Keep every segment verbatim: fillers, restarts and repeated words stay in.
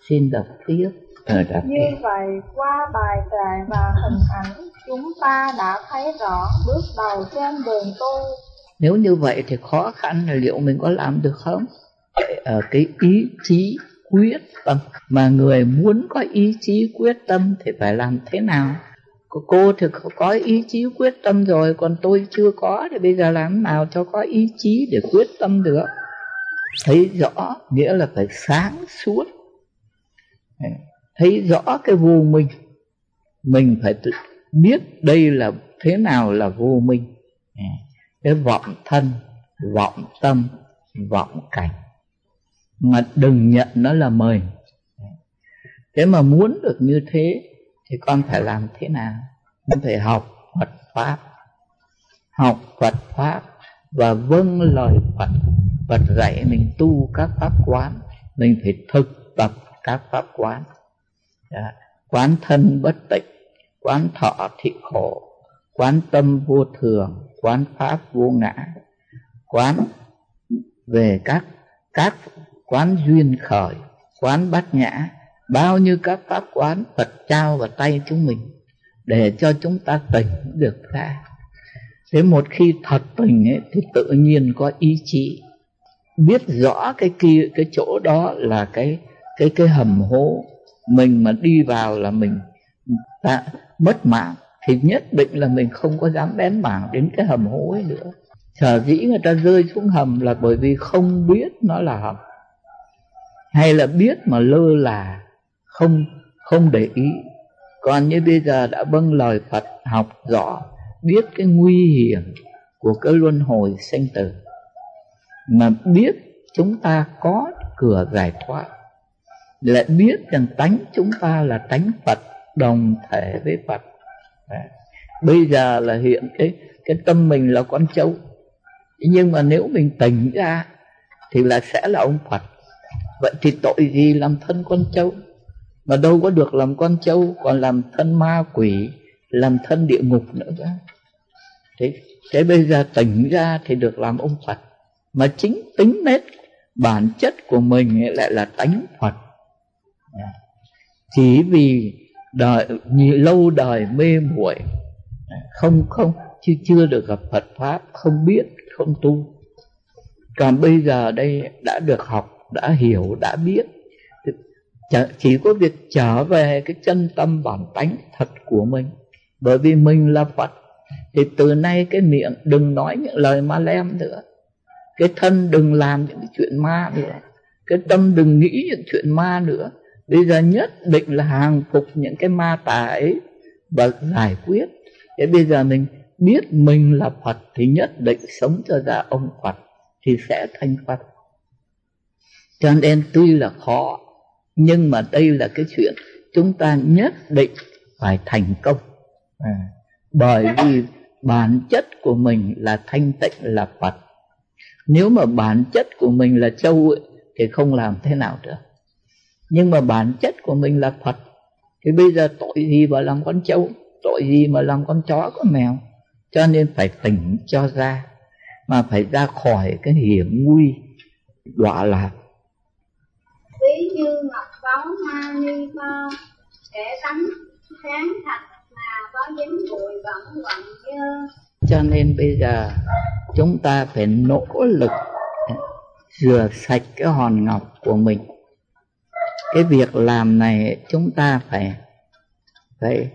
Xin đọc tiếp. Ờ, đọc Như tiếp. vậy, qua bài kệ và hình ảnh, chúng ta đã thấy rõ bước đầu trên đường tu. Nếu như vậy thì khó khăn là liệu mình có làm được không? Ở cái ý chí quyết tâm. Mà người muốn có ý chí quyết tâm thì phải làm thế nào? Cô thì có ý chí quyết tâm rồi, còn tôi chưa có, thì bây giờ làm nào cho có ý chí để quyết tâm được? Thấy rõ nghĩa là phải sáng suốt, thấy rõ cái vô minh. Mình phải tự biết đây là thế nào là vô minh. Cái vọng thân, vọng tâm, vọng cảnh, mà đừng nhận nó là mình. Thế mà muốn được như thế thì con phải làm thế nào? Con phải học Phật Pháp. Học Phật Pháp và vâng lời Phật. Phật dạy mình tu các pháp quán, mình phải thực tập các pháp quán. Quán thân bất tịnh, quán thọ thị khổ, quán tâm vô thường, quán pháp vô ngã, quán về các các quán duyên khởi, quán bát nhã, bao nhiêu các pháp quán Phật trao vào tay chúng mình để cho chúng ta tỉnh được ra. Thế một khi thật tỉnh ấy, thì tự nhiên có ý chí, biết rõ cái kia cái chỗ đó là cái cái cái hầm hố, mình mà đi vào là mình ta mất mạng, thì nhất định là mình không có dám bén mảng đến cái hầm hố ấy nữa. Sở dĩ người ta rơi xuống hầm là bởi vì không biết nó là hầm, hay là biết mà lơ là, không không để ý. Còn như bây giờ đã vâng lời Phật, học rõ, biết cái nguy hiểm của cái luân hồi sinh tử, mà biết chúng ta có cửa giải thoát, lại biết rằng tánh chúng ta là tánh Phật, đồng thể với Phật. Đấy. Bây giờ là hiện cái cái tâm mình là con trâu, nhưng mà nếu mình tỉnh ra thì là sẽ là ông Phật. Vậy thì tội gì làm thân con trâu? Mà đâu có được làm con trâu, còn làm thân ma quỷ, làm thân địa ngục nữa. Thế, thế bây giờ tỉnh ra thì được làm ông Phật. Mà chính tính nết bản chất của mình lại là tánh Phật. Chỉ vì đời, lâu đời mê muội, không không chưa chưa được gặp Phật Pháp, không biết, không tu. Còn bây giờ đây đã được học, đã hiểu, đã biết, chỉ có việc trở về cái chân tâm bản tánh thật của mình. Bởi vì mình là Phật, thì từ nay cái miệng đừng nói những lời ma lem nữa, cái thân đừng làm những cái chuyện ma nữa, cái tâm đừng nghĩ những chuyện ma nữa. Bây giờ nhất định là hàng phục những cái ma tà ấy và giải quyết. Thế bây giờ mình biết mình là Phật thì nhất định sống cho ra ông Phật, thì sẽ thành Phật. Cho nên tuy là khó, nhưng mà đây là cái chuyện chúng ta nhất định phải thành công. à, Bởi vì bản chất của mình là thanh tịnh, là Phật. Nếu mà bản chất của mình là trâu ấy, thì không làm thế nào được. Nhưng mà bản chất của mình là Phật, thì bây giờ tội gì mà làm con trâu, tội gì mà làm con chó con mèo. Cho nên phải tỉnh cho ra, mà phải ra khỏi cái hiểm nguy đọa lạc. Ví như ngọc báu ma ni tho, kẻ tánh sáng thật mà có dính bụi bẩn quặng dơ. Cho nên bây giờ chúng ta phải nỗ lực rửa sạch cái hòn ngọc của mình. Cái việc làm này chúng ta phải phải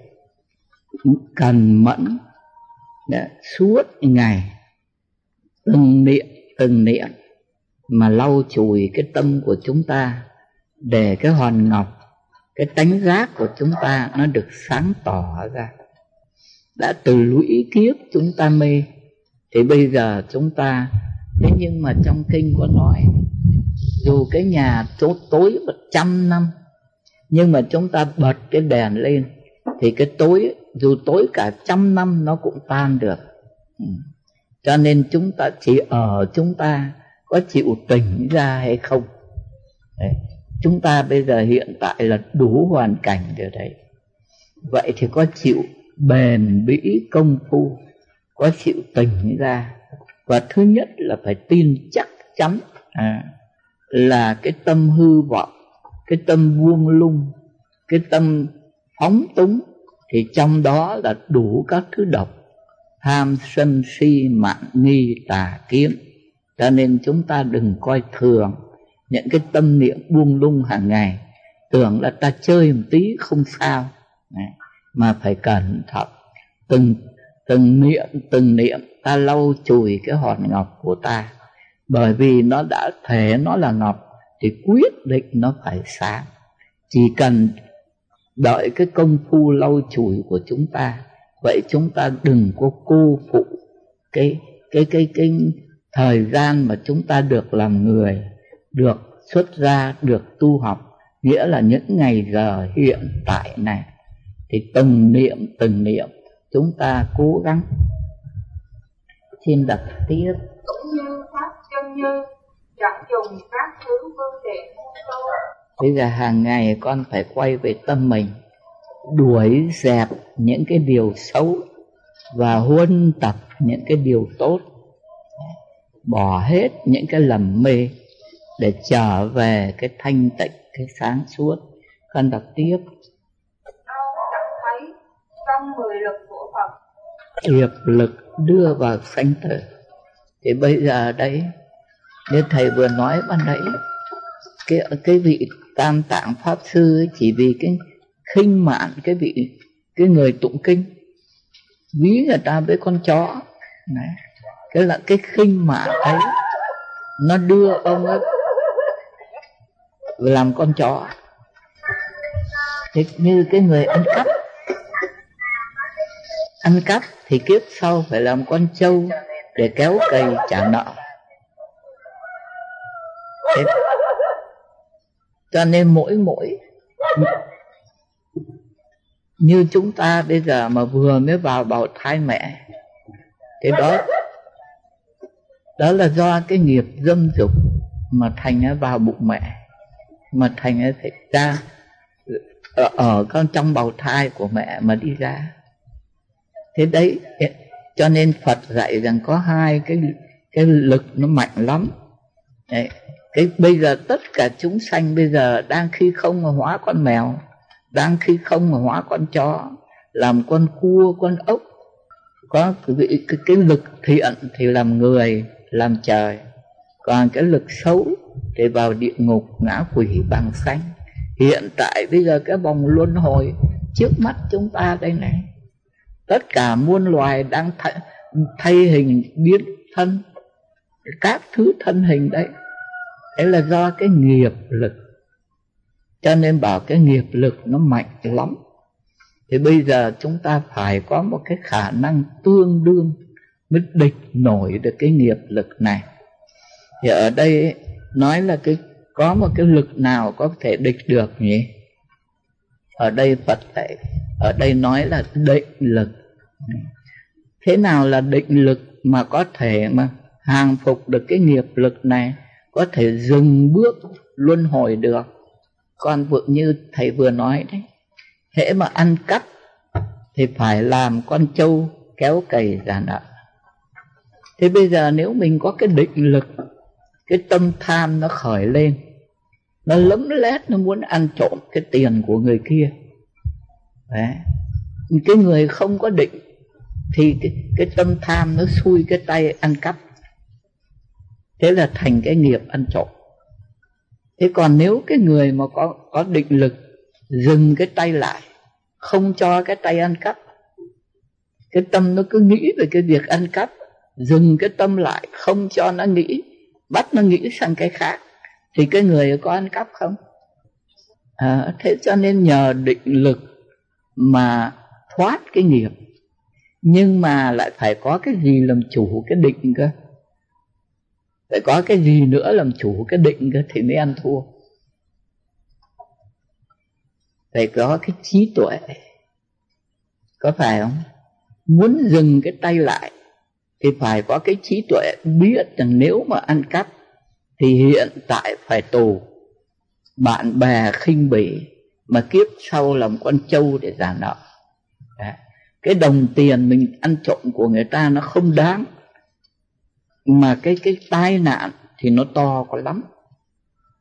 cần mẫn, suốt ngày từng niệm từng niệm mà lau chùi cái tâm của chúng ta, để cái hòn ngọc, cái tánh giác của chúng ta nó được sáng tỏ ra. Đã từ lũy kiếp chúng ta mê, thì bây giờ chúng ta, thế nhưng mà trong kinh có nói, dù cái nhà tối tối một trăm năm, nhưng mà chúng ta bật cái đèn lên thì cái tối, dù tối cả trăm năm nó cũng tan được. Cho nên chúng ta chỉ ở chúng ta có chịu tỉnh ra hay không. Đấy. Chúng ta bây giờ hiện tại là đủ hoàn cảnh rồi đấy. Vậy thì có chịu bền bỉ công phu, có chịu tỉnh ra. Và thứ nhất là phải tin chắc chắn à, là cái tâm hư vọng, cái tâm buông lung, cái tâm phóng túng, thì trong đó là đủ các thứ độc: tham sân si mạn nghi tà kiến. Cho nên chúng ta đừng coi thường những cái tâm niệm buông lung hàng ngày, tưởng là ta chơi một tí không sao, mà phải cẩn thận. Từng từng niệm từng niệm ta lau chùi cái hòn ngọc của ta, bởi vì nó đã thể nó là ngọc thì quyết định nó phải sáng. Chỉ cần đợi cái công phu lau chùi của chúng ta. Vậy chúng ta đừng có cô phụ cái cái cái cái thời gian mà chúng ta được làm người, được xuất gia, được tu học, nghĩa là những ngày giờ hiện tại này. Thì từng niệm từng niệm chúng ta cố gắng. Xin đọc tiếp. Cũng như pháp chân như chẳng dùng các thứ phương tiện muôn câu. Bây giờ hàng ngày con phải quay về tâm mình, đuổi dẹp những cái điều xấu và huân tập những cái điều tốt, bỏ hết những cái lầm mê để trở về cái thanh tịnh, cái sáng suốt. Con đọc tiếp. Đâu chẳng thấy trong mười lực của Phật, Hiệp lực đưa vào sanh tử. Thì bây giờ đấy, như thầy vừa nói ban nãy, cái cái vị Tam Tạng Pháp Sư ấy, chỉ vì cái khinh mạn cái vị cái người tụng kinh, ví người ta với con chó này. Cái là cái khinh mạn ấy nó đưa ông ấy làm con chó. Thế như cái người ăn cắp, ăn cắp thì kiếp sau phải làm con trâu để kéo cày trả nợ. Thế cho nên mỗi mỗi như chúng ta bây giờ mà vừa mới vào bào thai mẹ, cái đó đó là do cái nghiệp dâm dục mà thành nó vào bụng mẹ, mà thành nó phải ra ở, ở con trong bào thai của mẹ mà đi ra. Thế đấy, cho nên Phật dạy rằng có hai cái cái lực nó mạnh lắm. Đấy, cái bây giờ tất cả chúng sanh bây giờ đang khi không mà hóa con mèo, đang khi không mà hóa con chó, làm con cua, con ốc. Có cái, cái, cái lực thiện thì làm người, làm trời, còn cái lực xấu thì vào địa ngục, ngã quỷ, bằng sanh. Hiện tại bây giờ cái vòng luân hồi trước mắt chúng ta đây này, tất cả muôn loài đang thay, thay hình biến thân, các thứ thân hình đấy. Đấy là do cái nghiệp lực. Cho nên bảo cái nghiệp lực nó mạnh lắm. Thì bây giờ chúng ta phải có một cái khả năng tương đương mới địch nổi được cái nghiệp lực này. Thì ở đây nói là cái có một cái lực nào có thể địch được nhỉ? Ở đây Phật dạy, ở đây nói là định lực. Thế nào là định lực mà có thể mà hàng phục được cái nghiệp lực này, có thể dừng bước luân hồi được? Con vừa như thầy vừa nói đấy, hễ mà ăn cắp thì phải làm con trâu kéo cày trả nợ. Thế bây giờ nếu mình có cái định lực, cái tâm tham nó khởi lên, nó lấm lét, nó muốn ăn trộm cái tiền của người kia. Đấy. Cái người không có định thì cái, cái tâm tham nó xui cái tay ăn cắp. Thế là thành cái nghiệp ăn trộm. Thế còn nếu cái người mà có, có định lực, dừng cái tay lại, không cho cái tay ăn cắp, cái tâm nó cứ nghĩ về cái việc ăn cắp, dừng cái tâm lại, không cho nó nghĩ, bắt nó nghĩ sang cái khác, thì cái người có ăn cắp không? À, thế cho nên nhờ định lực mà thoát cái nghiệp. Nhưng mà lại phải có cái gì làm chủ cái định cơ, phải có cái gì nữa làm chủ cái định cơ thì mới ăn thua. Phải có cái trí tuệ, có phải không? Muốn dừng cái tay lại thì phải có cái trí tuệ, biết rằng nếu mà ăn cắp thì hiện tại phải tù, bạn bè khinh bỉ, mà kiếp sau làm con trâu để trả nợ. Đấy. Cái đồng tiền mình ăn trộm của người ta nó không đáng, mà cái cái tai nạn thì nó to quá lắm.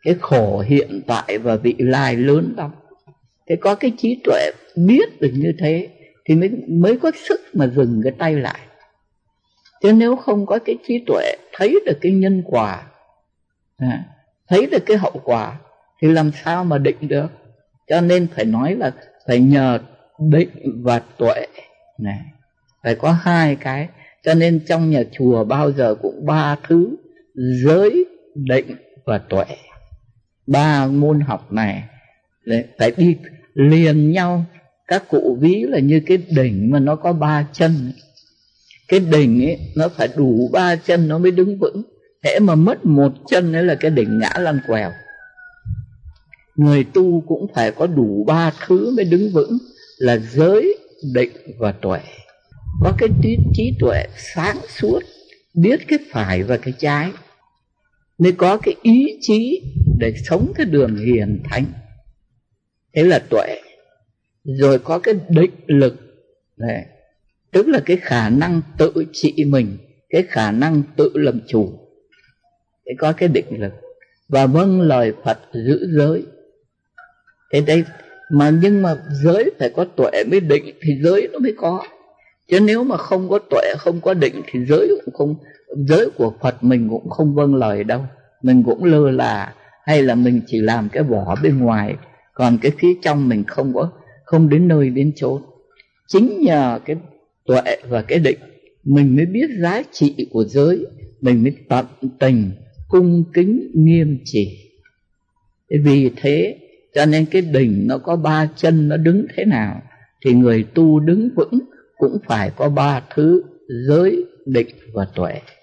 cái khổ hiện tại và vị lai lớn lắm. Thế có cái trí tuệ biết được như thế thì mới, mới có sức mà dừng cái tay lại. Chứ nếu không có cái trí tuệ thấy được cái nhân quả, à, thấy được cái hậu quả thì làm sao mà định được. Cho nên phải nói là phải nhờ định và tuệ này, phải có hai cái. Cho nên trong nhà chùa bao giờ cũng ba thứ: giới, định và tuệ. Ba môn học này phải đi liền nhau. Các cụ ví là như cái đỉnh mà nó có ba chân. Cái đỉnh ấy nó phải đủ ba chân nó mới đứng vững. Hễ mà mất một chân ấy là cái đỉnh ngã lăn quèo. Người tu cũng phải có đủ ba thứ mới đứng vững, là giới, định và tuệ. Có cái trí, trí tuệ sáng suốt, biết cái phải và cái trái, mới có cái ý chí để sống cái đường hiền thánh. Thế là tuệ. Rồi có cái định lực này, tức là cái khả năng tự trị mình, cái khả năng tự làm chủ. Thế có cái định lực. Và vâng lời Phật giữ giới. Thế đây mà nhưng mà giới phải có tuệ mới định thì giới nó mới có. Chứ nếu mà không có tuệ, không có định thì giới cũng không, giới của Phật mình cũng không vâng lời đâu. Mình cũng lơ là, hay là mình chỉ làm cái vỏ bên ngoài, còn cái phía trong mình không có, không đến nơi đến chốn. Chính nhờ cái tuệ và cái định mình mới biết giá trị của giới, mình mới tận tình cung kính nghiêm trì. Vì thế cho nên cái đỉnh nó có ba chân, nó đứng thế nào thì người tu đứng vững cũng phải có ba thứ: giới, định và tuệ.